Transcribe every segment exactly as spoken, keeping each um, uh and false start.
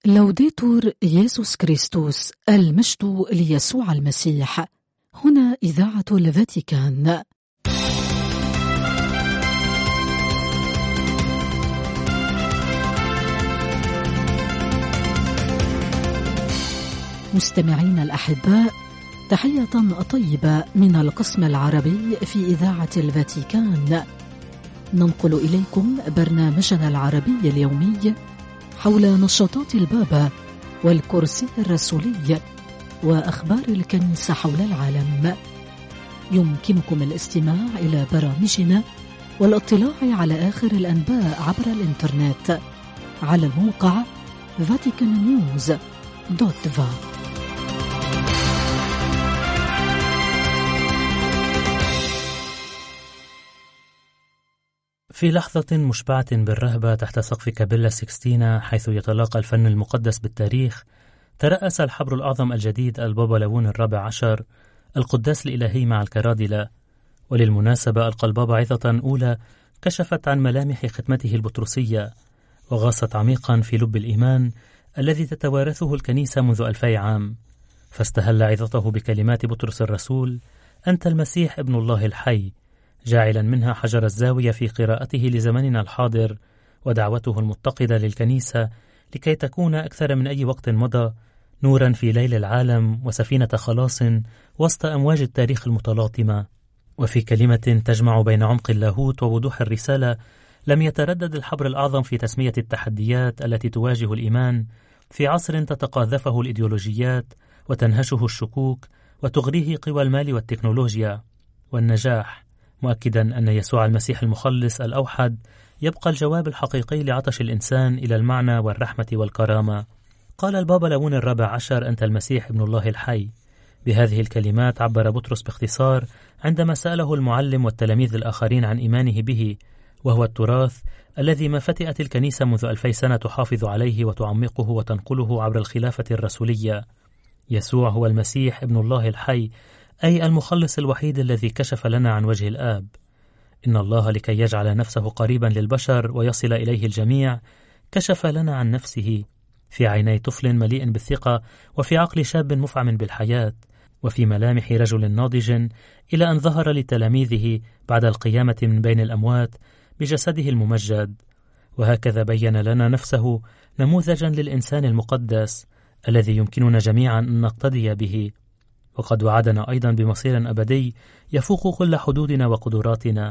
لوديتور يسوع كريستوس، المجد ليسوع المسيح. هنا إذاعة الفاتيكان. مستمعين الأحباء، تحية طيبة من القسم العربي في إذاعة الفاتيكان. ننقل إليكم برنامجنا العربي اليومي حول نشاطات البابا والكرسي الرسولي وأخبار الكنيسة حول العالم. يمكنكم الاستماع إلى برامجنا والاطلاع على آخر الأنباء عبر الإنترنت على الموقع فاتيكان نيوز دوت فا. في لحظة مشبعة بالرهبة تحت سقف كابيلا سيكستينا، حيث يتلاقى الفن المقدس بالتاريخ، ترأس الحبر الأعظم الجديد البابا ليون الرابع عشر القداس الإلهي مع الكرادلة. وللمناسبة ألقى البابا عظة أولى كشفت عن ملامح خدمته البطرسية، وغاصت عميقا في لب الإيمان الذي تتوارثه الكنيسة منذ ألفي عام. فاستهل عظته بكلمات بطرس الرسول: أنت المسيح ابن الله الحي، جاعلا منها حجر الزاوية في قراءته لزمننا الحاضر ودعوته المتقدة للكنيسة لكي تكون أكثر من أي وقت مضى نورا في ليل العالم وسفينة خلاص وسط أمواج التاريخ المتلاطمة. وفي كلمة تجمع بين عمق اللاهوت ووضوح الرسالة، لم يتردد الحبر الأعظم في تسمية التحديات التي تواجه الإيمان في عصر تتقاذفه الإيديولوجيات وتنهشه الشكوك وتغريه قوى المال والتكنولوجيا والنجاح، مؤكدا أن يسوع المسيح المخلص الأوحد يبقى الجواب الحقيقي لعطش الإنسان إلى المعنى والرحمة والكرامة. قال البابا ليون الرابع عشر: أنت المسيح ابن الله الحي. بهذه الكلمات عبر بطرس باختصار عندما سأله المعلم والتلاميذ الآخرين عن إيمانه به، وهو التراث الذي ما فتئت الكنيسة منذ ألفي سنة تحافظ عليه وتعمقه وتنقله عبر الخلافة الرسولية. يسوع هو المسيح ابن الله الحي، أي المخلص الوحيد الذي كشف لنا عن وجه الآب. إن الله لكي يجعل نفسه قريبا للبشر ويصل إليه الجميع كشف لنا عن نفسه في عيني طفل مليء بالثقة، وفي عقل شاب مفعم بالحياة، وفي ملامح رجل ناضج، إلى أن ظهر لتلاميذه بعد القيامة من بين الأموات بجسده الممجد. وهكذا بين لنا نفسه نموذجا للإنسان المقدس الذي يمكننا جميعا أن نقتدي به. وقد وعدنا أيضا بمصير أبدي يفوق كل حدودنا وقدراتنا.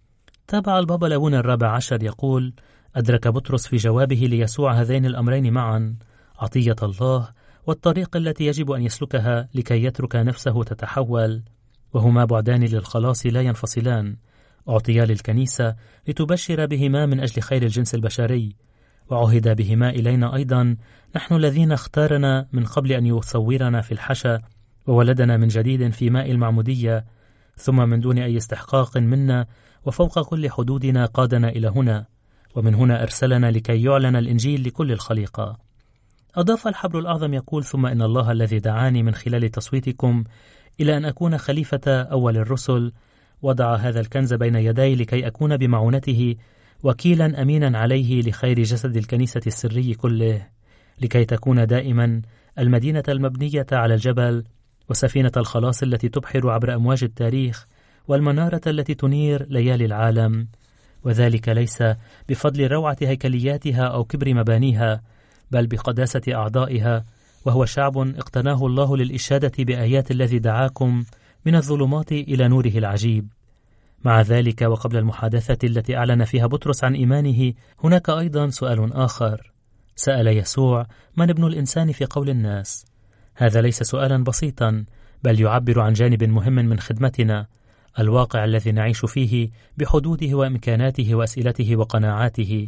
تابع البابا ليون الرابع عشر يقول: أدرك بطرس في جوابه ليسوع هذين الأمرين معا: عطية الله والطريق التي يجب أن يسلكها لكي يترك نفسه تتحول، وهما بعدان للخلاص لا ينفصلان، أعطيا للكنيسة لتبشر بهما من أجل خير الجنس البشري، وعهد بهما إلينا أيضا نحن الذين اختارنا من قبل أن يصورنا في الحشا وولدنا من جديد في ماء المعمودية، ثم من دون أي استحقاق منا وفوق كل حدودنا قادنا إلى هنا، ومن هنا أرسلنا لكي يعلن الإنجيل لكل الخليقة. أضاف الحبر الأعظم يقول: ثم إن الله الذي دعاني من خلال تصويتكم إلى أن أكون خليفة أول الرسل وضع هذا الكنز بين يدي لكي أكون بمعونته وكيلا أمينا عليه لخير جسد الكنيسة السري كله، لكي تكون دائما المدينة المبنية على الجبل وسفينة الخلاص التي تبحر عبر أمواج التاريخ والمنارة التي تنير ليالي العالم. وذلك ليس بفضل روعة هيكلياتها أو كبر مبانيها، بل بقداسة أعضائها، وهو شعب اقتناه الله للإشادة بآيات الذي دعاكم من الظلمات إلى نوره العجيب. مع ذلك، وقبل المحادثة التي أعلن فيها بطرس عن إيمانه، هناك أيضا سؤال آخر. سأل يسوع: من ابن الإنسان في قول الناس؟ هذا ليس سؤالا بسيطا، بل يعبر عن جانب مهم من خدمتنا، الواقع الذي نعيش فيه بحدوده وإمكاناته وأسئلته وقناعاته.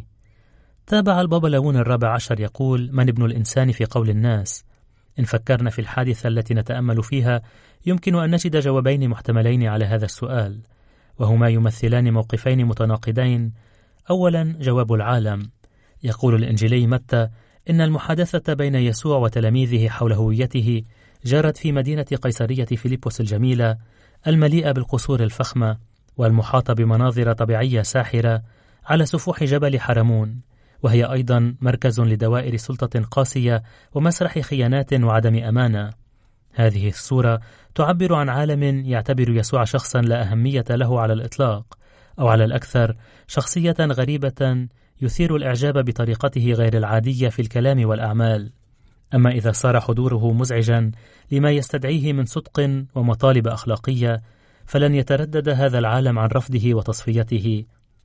تابع البابا ليون الرابع عشر يقول: من ابن الإنسان في قول الناس؟ إن فكرنا في الحادثة التي نتأمل فيها، يمكن أن نجد جوابين محتملين على هذا السؤال، وهما يمثلان موقفين متناقضين. أولا، جواب العالم. يقول الإنجيلي متى إن المحادثة بين يسوع وتلاميذه حول هويته جرت في مدينة قيصرية فيلبس الجميلة المليئة بالقصور الفخمة والمحاطة بمناظر طبيعية ساحرة على سفوح جبل حرمون، وهي أيضا مركز لدوائر سلطة قاسية ومسرح خيانات وعدم أمانة. هذه الصورة تعبر عن عالم يعتبر يسوع شخصا لا أهمية له على الإطلاق، أو على الأكثر شخصية غريبة يثير الإعجاب بطريقته غير العادية في الكلام والأعمال. أما إذا صار حضوره مزعجا لما يستدعيه من صدق ومطالب أخلاقية، فلن يتردد هذا العالم عن رفضه وتصفيته.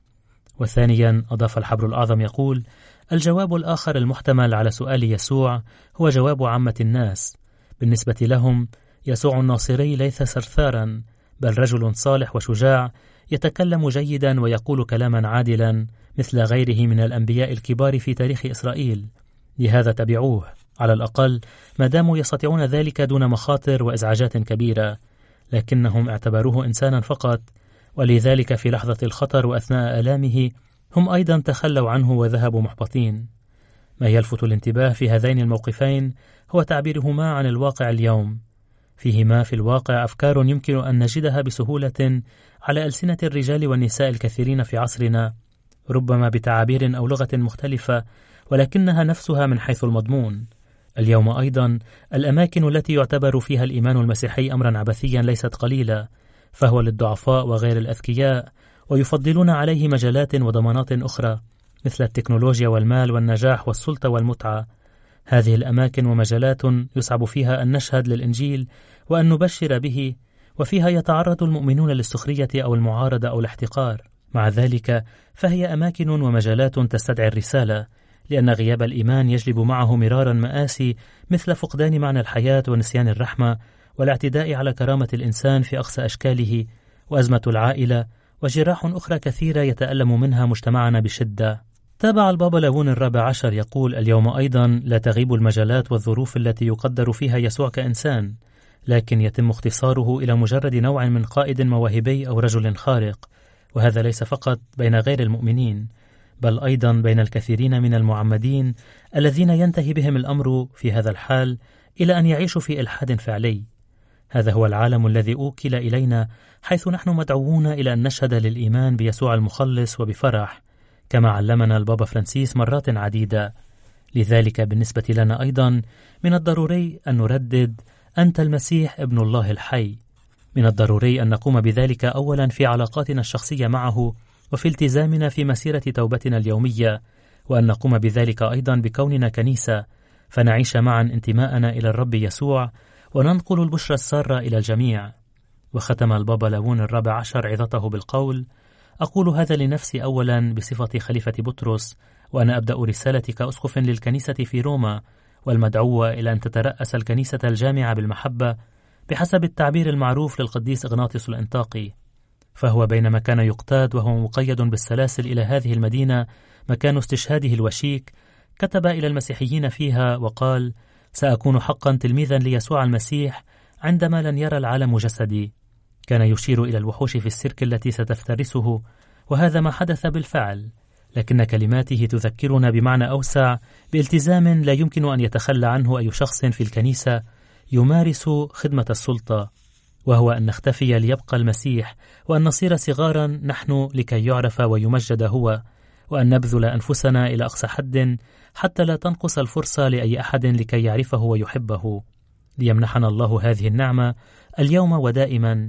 وثانيا، أضاف الحبر الأعظم يقول: الجواب الآخر المحتمل على سؤال يسوع هو جواب عامة الناس. بالنسبة لهم، يسوع الناصري ليس ثرثارا، بل رجل صالح وشجاع يتكلم جيدا ويقول كلاما عادلا مثل غيره من الأنبياء الكبار في تاريخ إسرائيل. لهذا تبعوه، على الأقل ما داموا يستطيعون ذلك دون مخاطر وإزعاجات كبيرة. لكنهم اعتبروه إنسانا فقط، ولذلك في لحظة الخطر وأثناء آلامه هم أيضا تخلوا عنه وذهبوا محبطين. ما يلفت الانتباه في هذين الموقفين هو تعبيرهما عن الواقع اليوم. فيهما في الواقع أفكار يمكن أن نجدها بسهولة على ألسنة الرجال والنساء الكثيرين في عصرنا، ربما بتعابير أو لغة مختلفة، ولكنها نفسها من حيث المضمون. اليوم أيضا الأماكن التي يعتبر فيها الإيمان المسيحي أمرا عبثيا ليست قليلة، فهو للضعفاء وغير الأذكياء، ويفضلون عليه مجالات وضمانات أخرى مثل التكنولوجيا والمال والنجاح والسلطة والمتعة. هذه الأماكن ومجالات يصعب فيها أن نشهد للإنجيل وأن نبشر به، وفيها يتعرض المؤمنون للسخرية أو المعارضة أو الاحتقار. مع ذلك فهي أماكن ومجالات تستدعي الرسالة، لأن غياب الإيمان يجلب معه مرارا مآسي مثل فقدان معنى الحياة ونسيان الرحمة والاعتداء على كرامة الإنسان في أقصى أشكاله، وأزمة العائلة، وجراح أخرى كثيرة يتألم منها مجتمعنا بشدة. تابع البابا ليون الرابع عشر يقول: اليوم أيضا لا تغيب المجالات والظروف التي يقدر فيها يسوع كإنسان، لكن يتم اختصاره إلى مجرد نوع من قائد مواهبي أو رجل خارق. وهذا ليس فقط بين غير المؤمنين، بل أيضا بين الكثيرين من المعمدين الذين ينتهي بهم الأمر في هذا الحال إلى أن يعيشوا في إلحاد فعلي. هذا هو العالم الذي أوكل إلينا، حيث نحن مدعوون إلى أن نشهد للإيمان بيسوع المخلص وبفرح، كما علمنا البابا فرانسيس مرات عديدة. لذلك بالنسبة لنا أيضا من الضروري أن نردد: أنت المسيح ابن الله الحي. من الضروري أن نقوم بذلك أولا في علاقاتنا الشخصية معه، وفي التزامنا في مسيرة توبتنا اليومية، وأن نقوم بذلك أيضا بكوننا كنيسة، فنعيش معا انتماءنا إلى الرب يسوع وننقل البشرى السارة إلى الجميع. وختم البابا ليون الرابع عشر عظته بالقول: أقول هذا لنفسي أولا بصفة خليفة بطرس، وأنا أبدأ رسالتي كأسقف للكنيسة في روما، والمدعوة إلى أن تترأس الكنيسة الجامعة بالمحبة بحسب التعبير المعروف للقديس إغناطيوس الأنطاكي. فهو بينما كان يقتاد وهو مقيد بالسلاسل إلى هذه المدينة مكان استشهاده الوشيك، كتب إلى المسيحيين فيها وقال: سأكون حقا تلميذا ليسوع المسيح عندما لن يرى العالم جسدي. كان يشير إلى الوحوش في السيرك التي ستفترسه، وهذا ما حدث بالفعل، لكن كلماته تذكرنا بمعنى أوسع بالتزام لا يمكن أن يتخلى عنه أي شخص في الكنيسة يمارس خدمة السلطة، وهو أن نختفي ليبقى المسيح، وأن نصير صغارا نحن لكي يعرف ويمجد هو، وأن نبذل أنفسنا إلى أقصى حد حتى لا تنقص الفرصة لأي أحد لكي يعرفه ويحبه. ليمنحنا الله هذه النعمة اليوم ودائما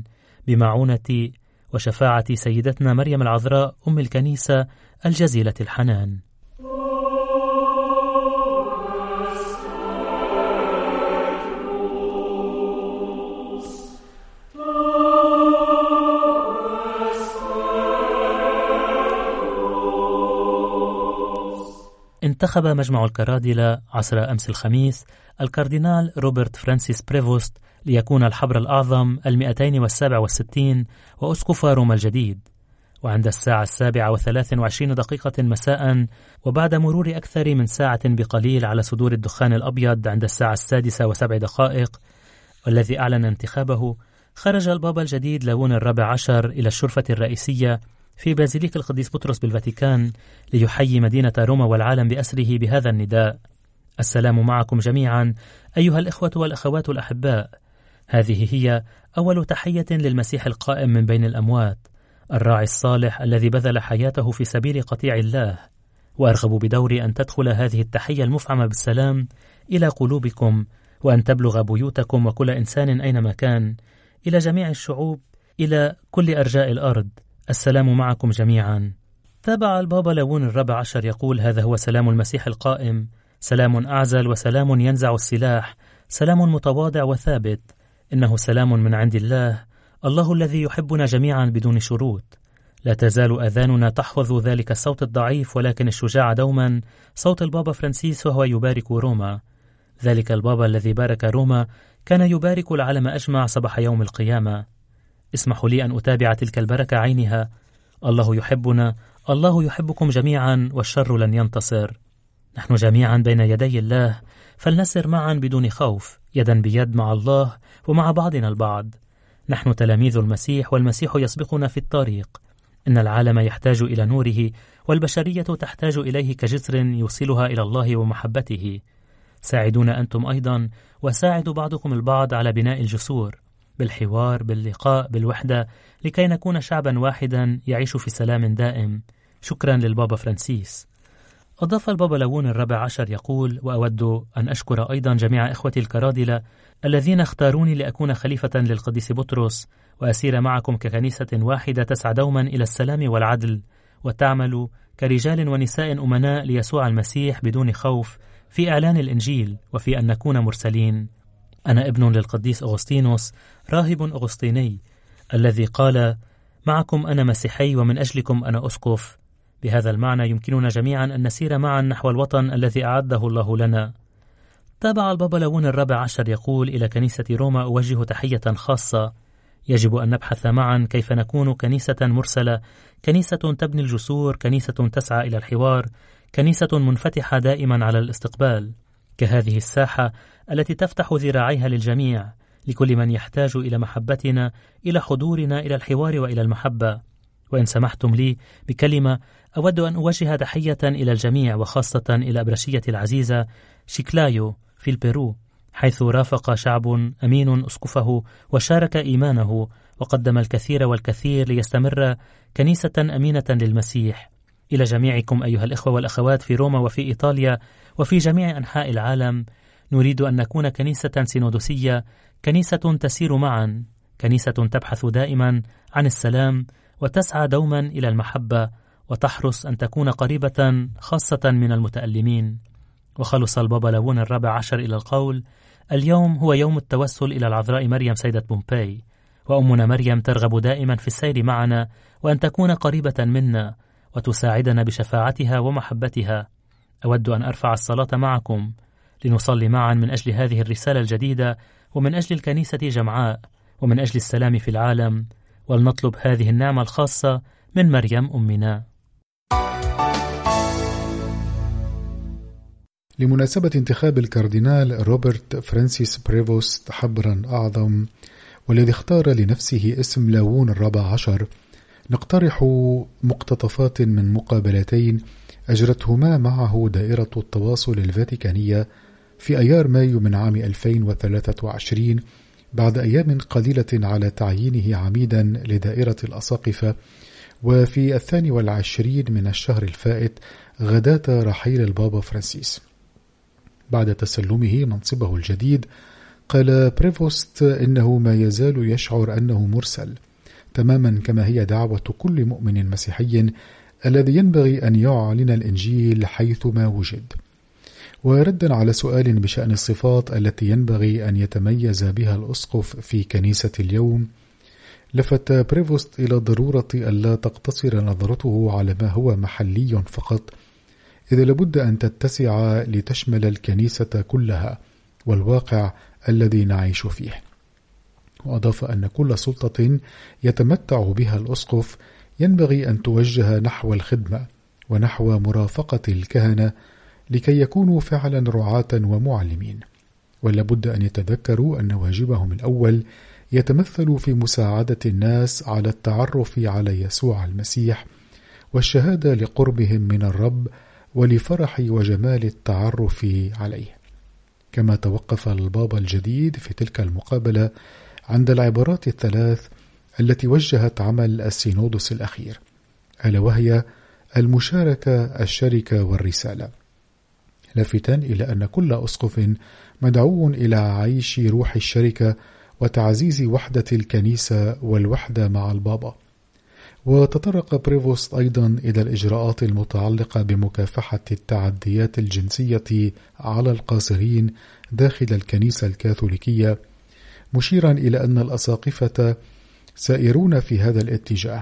بمعونة وشفاعة سيدتنا مريم العذراء أم الكنيسة الجزيلة الحنان. انتخب مجمع الكرادلة عصر أمس الخميس الكاردينال روبرت فرانسيس بريفوست ليكون الحبر الأعظم المئتين والسابع والستين وأسقف روما الجديد. وعند الساعة السابعة وثلاث وعشرين دقيقة مساء، وبعد مرور أكثر من ساعة بقليل على صدور الدخان الأبيض عند الساعة السادسة وسبع دقائق والذي أعلن انتخابه، خرج البابا الجديد ليون الرابع عشر إلى الشرفة الرئيسية في بازيليك القديس بطرس بالفاتيكان ليحيي مدينة روما والعالم بأسره بهذا النداء: السلام معكم جميعا أيها الإخوة والأخوات الأحباء. هذه هي أول تحية للمسيح القائم من بين الأموات، الراعي الصالح الذي بذل حياته في سبيل قطيع الله. وأرغب بدوري أن تدخل هذه التحية المفعمة بالسلام إلى قلوبكم، وأن تبلغ بيوتكم وكل إنسان أينما كان، إلى جميع الشعوب، إلى كل أرجاء الأرض. السلام معكم جميعا. تابع البابا ليون الرابع عشر يقول: هذا هو سلام المسيح القائم، سلام أعزل وسلام ينزع السلاح، سلام متواضع وثابت. إنه سلام من عند الله، الله الذي يحبنا جميعا بدون شروط. لا تزال آذاننا تحفظ ذلك الصوت الضعيف، ولكن الشجاع دوما صوت البابا فرانسيس وهو يبارك روما. ذلك البابا الذي بارك روما كان يبارك العالم أجمع صباح يوم القيامة. اسمحوا لي أن أتابع تلك البركة عينها: الله يحبنا، الله يحبكم جميعا، والشر لن ينتصر. نحن جميعا بين يدي الله، فلنسر معا بدون خوف، يدا بيد مع الله ومع بعضنا البعض. نحن تلاميذ المسيح، والمسيح يسبقنا في الطريق. إن العالم يحتاج إلى نوره، والبشرية تحتاج إليه كجسر يوصلها إلى الله ومحبته. ساعدونا أنتم أيضا، وساعدوا بعضكم البعض على بناء الجسور، بالحوار، باللقاء، بالوحدة، لكي نكون شعبا واحدا يعيش في سلام دائم. شكرا للبابا فرانسيس. أضاف البابا ليون الرابع عشر يقول: وأود أن أشكر أيضا جميع إخوتي الكرادلة الذين اختاروني لأكون خليفة للقديس بطرس، وأسير معكم ككنيسة واحدة تسعى دوما إلى السلام والعدل، وتعمل كرجال ونساء أمناء ليسوع المسيح بدون خوف في إعلان الإنجيل وفي أن نكون مرسلين. أنا ابن للقديس أغسطينوس، راهب أغسطيني، الذي قال: معكم أنا مسيحي ومن أجلكم أنا أسقف. بهذا المعنى يمكننا جميعا أن نسير معا نحو الوطن الذي أعده الله لنا. تابع البابا ليون الرابع عشر يقول: إلى كنيسة روما أوجه تحية خاصة. يجب أن نبحث معا كيف نكون كنيسة مرسلة، كنيسة تبني الجسور، كنيسة تسعى إلى الحوار، كنيسة منفتحة دائما على الاستقبال، كهذه الساحة التي تفتح ذراعيها للجميع، لكل من يحتاج إلى محبتنا، إلى حضورنا، إلى الحوار وإلى المحبة. وإن سمحتم لي بكلمة، أود أن أوجه تحية إلى الجميع، وخاصة إلى أبرشية العزيزة شيكلايو في البيرو، حيث رافق شعب أمين أسقفه وشارك إيمانه، وقدم الكثير والكثير ليستمر كنيسة أمينة للمسيح. إلى جميعكم أيها الإخوة والأخوات في روما وفي إيطاليا وفي جميع أنحاء العالم، نريد أن نكون كنيسة سينودوسية، كنيسة تسير معا، كنيسة تبحث دائما عن السلام، وتسعى دوما إلى المحبة، وتحرص أن تكون قريبة خاصة من المتألمين. وخلص البابا ليون الرابع عشر إلى القول: اليوم هو يوم التوسل إلى العذراء مريم سيدة بومباي، وأمنا مريم ترغب دائما في السير معنا، وأن تكون قريبة منا وتساعدنا بشفاعتها ومحبتها. أود أن أرفع الصلاة معكم لنصلي معا من أجل هذه الرسالة الجديدة، ومن أجل الكنيسة جمعاء، ومن أجل السلام في العالم، ولنطلب هذه النعمة الخاصة من مريم أمنا. لمناسبة انتخاب الكاردينال روبرت فرانسيس بريفوست حبرا أعظم، والذي اختار لنفسه اسم ليون الرابع عشر، نقترح مقتطفات من مقابلتين أجرتهما معه دائرة التواصل الفاتيكانية في أيار مايو من عام ألفين وثلاثة وعشرين، بعد أيام قليلة على تعيينه عميدا لدائرة الأساقفة، وفي الثاني والعشرين من الشهر الفائت غداة رحيل البابا فرانسيس. بعد تسلمه منصبه الجديد، قال بريفوست إنه ما يزال يشعر أنه مرسل، تماما كما هي دعوة كل مؤمن مسيحي الذي ينبغي أن يعلن الإنجيل حيثما وجد. وردا على سؤال بشأن الصفات التي ينبغي أن يتميز بها الأسقف في كنيسة اليوم، لفت بريفوست إلى ضرورة ألا تقتصر نظرته على ما هو محلي فقط، إذا لابد أن تتسع لتشمل الكنيسة كلها والواقع الذي نعيش فيه. وأضاف أن كل سلطة يتمتع بها الأسقف ينبغي أن توجه نحو الخدمة ونحو مرافقة الكهنة لكي يكونوا فعلا رعاة ومعلمين، ولابد أن يتذكروا أن واجبهم الأول يتمثل في مساعدة الناس على التعرف على يسوع المسيح والشهادة لقربهم من الرب ولفرح وجمال التعرف عليه. كما توقف البابا الجديد في تلك المقابلة عند العبارات الثلاث التي وجهت عمل السينودوس الأخير، ألا وهي المشاركة، الشركة والرسالة، لافتا إلى أن كل أسقف مدعو إلى عيش روح الشركة وتعزيز وحدة الكنيسة والوحدة مع البابا. وتطرق بريفوست أيضا إلى الإجراءات المتعلقة بمكافحة التعديات الجنسية على القاصرين داخل الكنيسة الكاثوليكية، مشيرا إلى أن الأساقفة سائرون في هذا الاتجاه.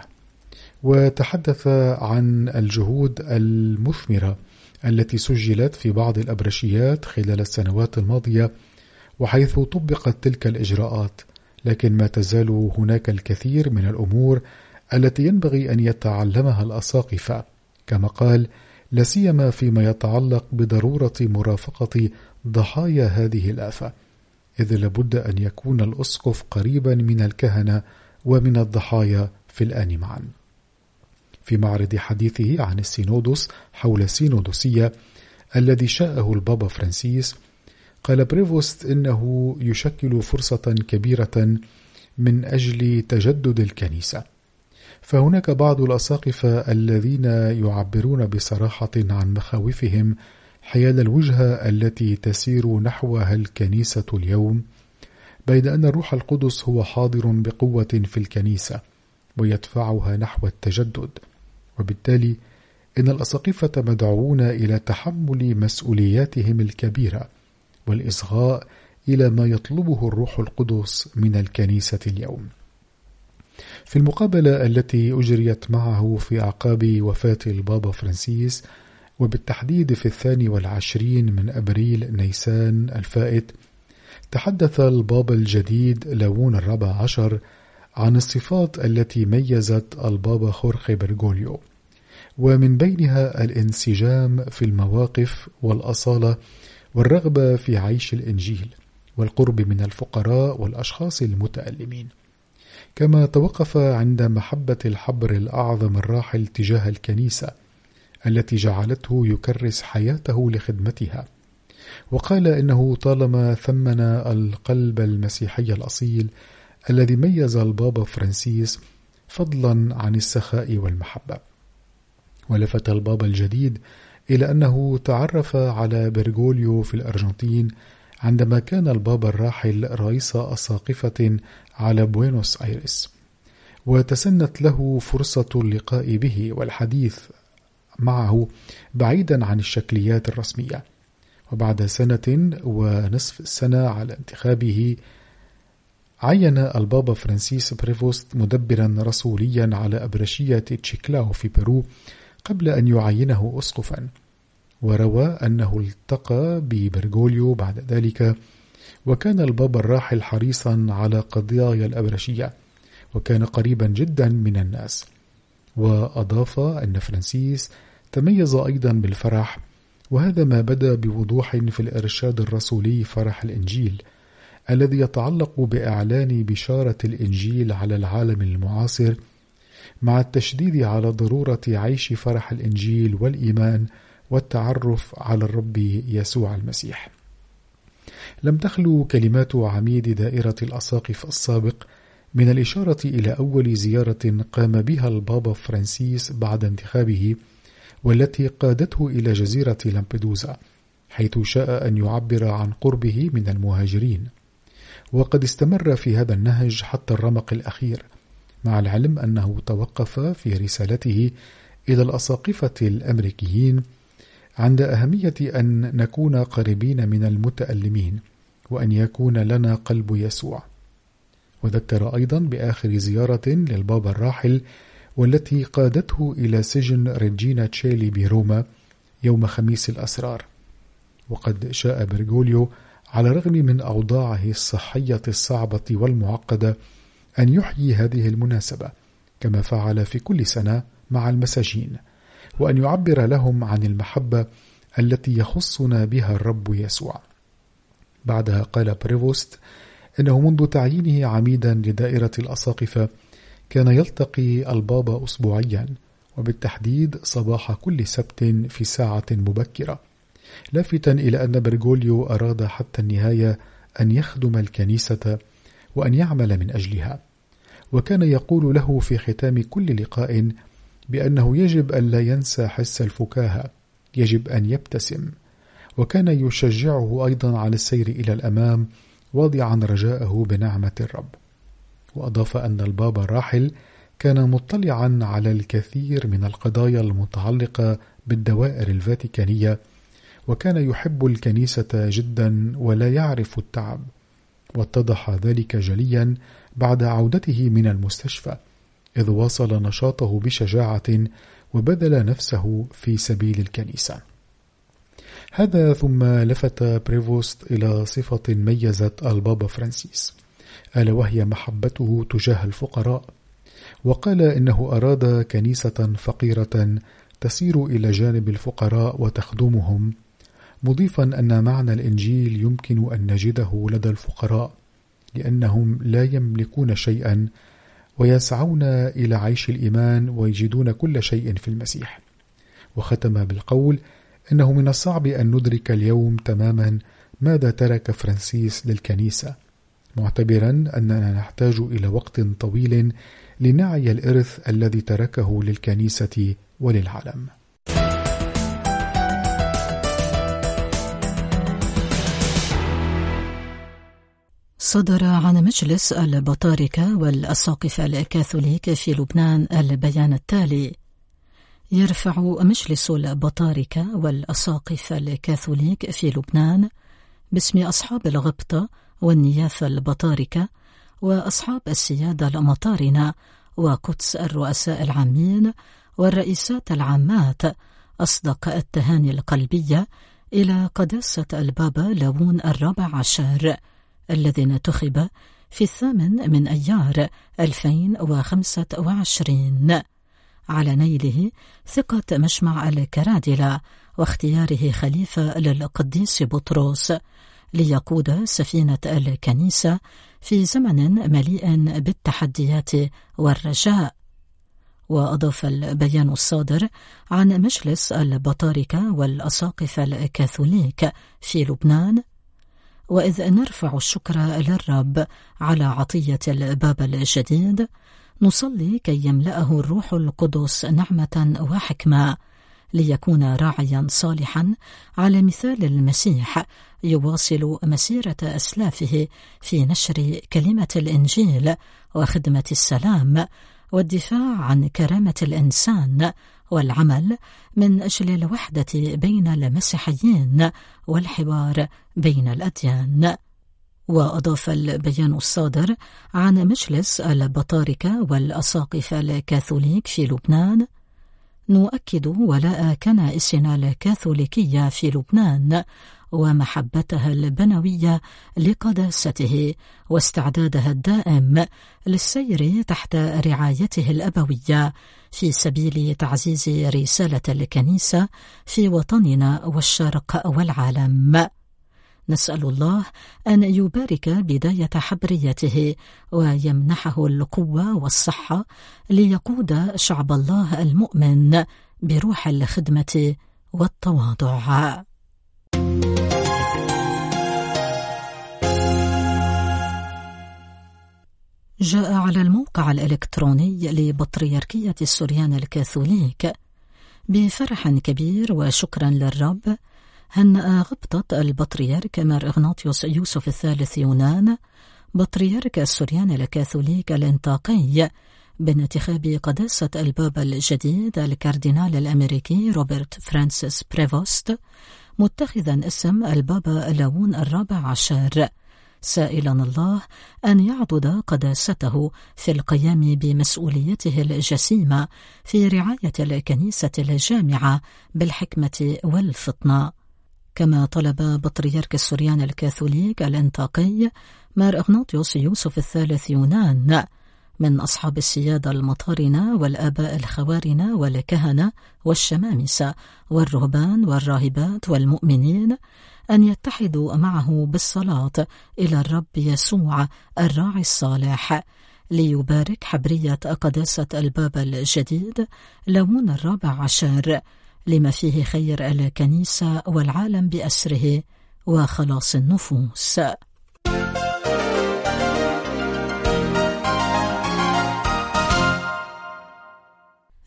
وتحدث عن الجهود المثمرة التي سجلت في بعض الأبرشيات خلال السنوات الماضية وحيث طبقت تلك الإجراءات، لكن ما تزال هناك الكثير من الأمور التي ينبغي أن يتعلمها الأساقفة، كما قال، لا سيما فيما يتعلق بضرورة مرافقة ضحايا هذه الآفة، إذ لابد أن يكون الأسقف قريبا من الكهنة ومن الضحايا في الآن معا. في معرض حديثه عن السينودوس حول السينودوسية الذي شاءه البابا فرانسيس، قال بريفوست إنه يشكل فرصة كبيرة من أجل تجدد الكنيسة، فهناك بعض الأساقفة الذين يعبرون بصراحة عن مخاوفهم حيال الوجهة التي تسير نحوها الكنيسة اليوم، بيد أن الروح القدس هو حاضر بقوة في الكنيسة ويدفعها نحو التجدد، وبالتالي إن الأساقفة مدعوون إلى تحمل مسؤولياتهم الكبيرة والإصغاء إلى ما يطلبه الروح القدس من الكنيسة اليوم. في المقابلة التي أجريت معه في أعقاب وفاة البابا فرانسيس، وبالتحديد في الثاني والعشرين من أبريل نيسان الفائت، تحدث البابا الجديد لاوون الرابع عشر عن الصفات التي ميزت البابا خورخي برغوليو، ومن بينها الانسجام في المواقف والأصالة والرغبة في عيش الإنجيل والقرب من الفقراء والأشخاص المتألمين، كما توقف عند محبة الحبر الأعظم الراحل تجاه الكنيسة التي جعلته يكرس حياته لخدمتها، وقال إنه طالما ثمن القلب المسيحي الأصيل الذي ميز البابا فرانسيس فضلا عن السخاء والمحبة. ولفت البابا الجديد إلى أنه تعرف على برغوليو في الأرجنتين عندما كان البابا الراحل رئيس أساقفة على بوينوس آيرس، وتسنت له فرصة اللقاء به والحديث معه بعيدا عن الشكليات الرسمية. وبعد سنة ونصف سنة على انتخابه، عين البابا فرانسيس بريفوست مدبرا رسوليا على أبرشية تشيكلاو في بيرو قبل أن يعينه أسقفا، وروى أنه التقى ببرغوليو بعد ذلك، وكان البابا الراحل حريصا على قضايا الأبرشية وكان قريبا جدا من الناس. وأضاف أن فرانسيس تميز أيضا بالفرح، وهذا ما بدا بوضوح في الإرشاد الرسولي فرح الإنجيل الذي يتعلق بإعلان بشارة الإنجيل على العالم المعاصر، مع التشديد على ضرورة عيش فرح الإنجيل والإيمان والتعرف على الرب يسوع المسيح. لم تخلو كلمات عميد دائرة الأساقفة السابق من الإشارة إلى أول زيارة قام بها البابا فرانسيس بعد انتخابه، والتي قادته إلى جزيرة لامبيدوزا، حيث شاء أن يعبر عن قربه من المهاجرين، وقد استمر في هذا النهج حتى الرمق الأخير، مع العلم أنه توقف في رسالته إلى الأساقفة الأمريكيين عند أهمية أن نكون قريبين من المتألمين وأن يكون لنا قلب يسوع. وذكر أيضا بآخر زيارة للبابا الراحل والتي قادته إلى سجن ريجينا تشيلي بروما يوم خميس الأسرار. وقد شاء برغوليو على الرغم من أوضاعه الصحية الصعبة والمعقدة أن يحيي هذه المناسبة كما فعل في كل سنة مع المساجين، وأن يعبر لهم عن المحبة التي يخصنا بها الرب يسوع. بعدها قال بريفوست إنه منذ تعيينه عميدا لدائرة الأساقفة كان يلتقي البابا أسبوعيا، وبالتحديد صباح كل سبت في ساعة مبكرة، لافتا إلى أن برغوليو أراد حتى النهاية أن يخدم الكنيسة وأن يعمل من أجلها. وكان يقول له في ختام كل لقاء بأنه يجب أن لا ينسى حس الفكاهة، يجب أن يبتسم، وكان يشجعه أيضا على السير إلى الأمام واضعا رجاءه بنعمة الرب. وأضاف أن البابا الراحل كان مطلعا على الكثير من القضايا المتعلقة بالدوائر الفاتيكانية، وكان يحب الكنيسة جدا ولا يعرف التعب، واتضح ذلك جليا بعد عودته من المستشفى، إذ واصل نشاطه بشجاعة وبذل نفسه في سبيل الكنيسة. هذا ثم لفت بريفوست إلى صفة ميزت البابا فرانسيس، ألا وهي محبته تجاه الفقراء، وقال إنه أراد كنيسة فقيرة تسير إلى جانب الفقراء وتخدمهم، مضيفا أن معنى الإنجيل يمكن أن نجده لدى الفقراء لأنهم لا يملكون شيئا ويسعون إلى عيش الإيمان ويجدون كل شيء في المسيح. وختم بالقول إنه من الصعب أن ندرك اليوم تماما ماذا ترك فرانسيس للكنيسة، معتبرا أننا نحتاج إلى وقت طويل لنعي الإرث الذي تركه للكنيسة وللعالم. صدر عن مجلس البطاركة والأساقفة الكاثوليك في لبنان البيان التالي: يرفع مجلس البطاركة والأساقفة الكاثوليك في لبنان باسم أصحاب الغبطة والنيافة البطاركة وأصحاب السيادة المطارنة وقدس الرؤساء العامين والرئيسات العامات أصدق التهاني القلبية إلى قداسة البابا لاون الرابع عشر الذي انتخب في الثامن من أيار ألفين وخمسة وعشرين على نيله ثقة مجمع الكرادلة واختياره خليفة للقديس بطرس ليقود سفينة الكنيسة في زمن مليء بالتحديات والرجاء. وأضاف البيان الصادر عن مجلس البطاركة والأساقفة الكاثوليك في لبنان: وإذ نرفع الشكر للرب على عطية البابا الجديد، نصلي كي يملأه الروح القدس نعمة وحكمة ليكون راعيا صالحا على مثال المسيح، يواصل مسيرة أسلافه في نشر كلمة الإنجيل وخدمة السلام والدفاع عن كرامة الإنسان والعمل من أجل الوحدة بين المسيحيين والحوار بين الأديان. وأضاف البيان الصادر عن مجلس البطاركة والأساقفة الكاثوليك في لبنان: نؤكد ولاء كنائسنا الكاثوليكية في لبنان ومحبتها البنوية لقداسته واستعدادها الدائم للسير تحت رعايته الأبوية في سبيل تعزيز رسالة الكنيسة في وطننا والشرق والعالم. نسأل الله أن يبارك بداية حبريته ويمنحه القوة والصحة ليقود شعب الله المؤمن بروح الخدمة والتواضع. جاء على الموقع الإلكتروني لبطريركية السريان الكاثوليك: بفرح كبير وشكرا للرب، هنأ غبطة البطريرك مار إغناطيوس يوسف الثالث يونان بطريرك السريان الكاثوليك الانطاقي بانتخاب قداسة البابا الجديد الكاردينال الأمريكي روبرت فرانسيس بريفوست متخذا اسم البابا لاون الرابع عشر، سائلا الله أن يعضد قداسته في القيام بمسؤوليته الجسيمة في رعاية الكنيسة الجامعة بالحكمة والفطنة. كما طلب بطريرك السريان الكاثوليك الانطاقي مار إغناطيوس يوسف الثالث يونان من أصحاب السيادة المطارنة والآباء الخوارنة والكهنة والشمامسة والرهبان والراهبات والمؤمنين أن يتحدوا معه بالصلاة إلى الرب يسوع الراعي الصالح ليبارك حبرية قداسة البابا الجديد لاون الرابع عشر لما فيه خير الكنيسة والعالم بأسره وخلاص النفوس.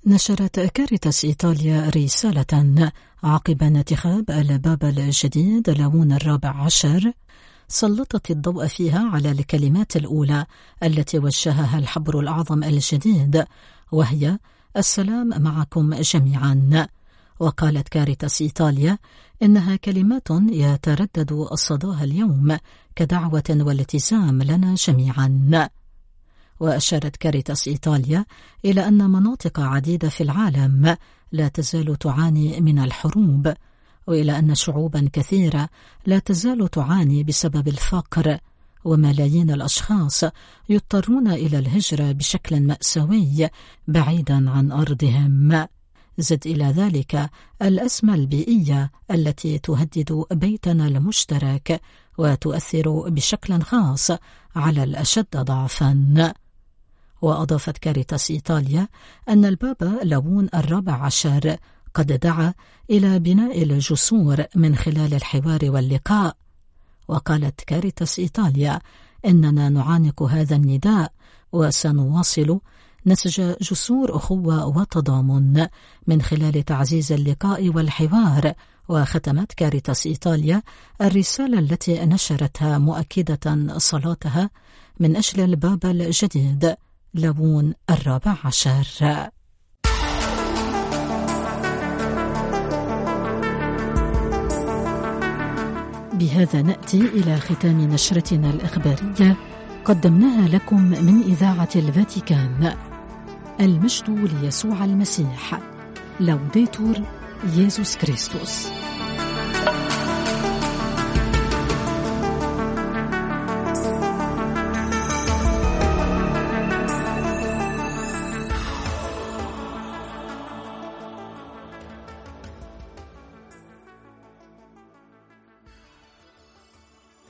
نشرت كاريتاس إيطاليا رسالة عقب انتخاب البابا الجديد لاون الرابع عشر، سلطت الضوء فيها على الكلمات الأولى التي وجهها الحبر الأعظم الجديد، وهي السلام معكم جميعا. وقالت كاريتاس إيطاليا إنها كلمات يتردد صداها اليوم كدعوة والتزام لنا جميعا. وأشارت كاريتاس إيطاليا إلى أن مناطق عديدة في العالم لا تزال تعاني من الحروب، وإلى أن شعوبا كثيرة لا تزال تعاني بسبب الفقر، وملايين الأشخاص يضطرون إلى الهجرة بشكل مأساوي بعيدا عن أرضهم. زد إلى ذلك الأزمة البيئية التي تهدد بيتنا المشترك وتؤثر بشكل خاص على الأشد ضعفا. وأضافت كاريتاس إيطاليا أن البابا لاون الرابع عشر قد دعا إلى بناء الجسور من خلال الحوار واللقاء. وقالت كاريتاس إيطاليا إننا نعانق هذا النداء وسنواصل نسج جسور أخوة وتضامن من خلال تعزيز اللقاء والحوار. وختمت كاريتاس إيطاليا الرسالة التي نشرتها مؤكدة صلاتها من أجل البابا الجديد لاون الرابع عشر. بهذا نأتي إلى ختام نشرتنا الإخبارية قدمناها لكم من إذاعة الفاتيكان. المجد ليسوع المسيح. لوديتور يسوع كريستوس.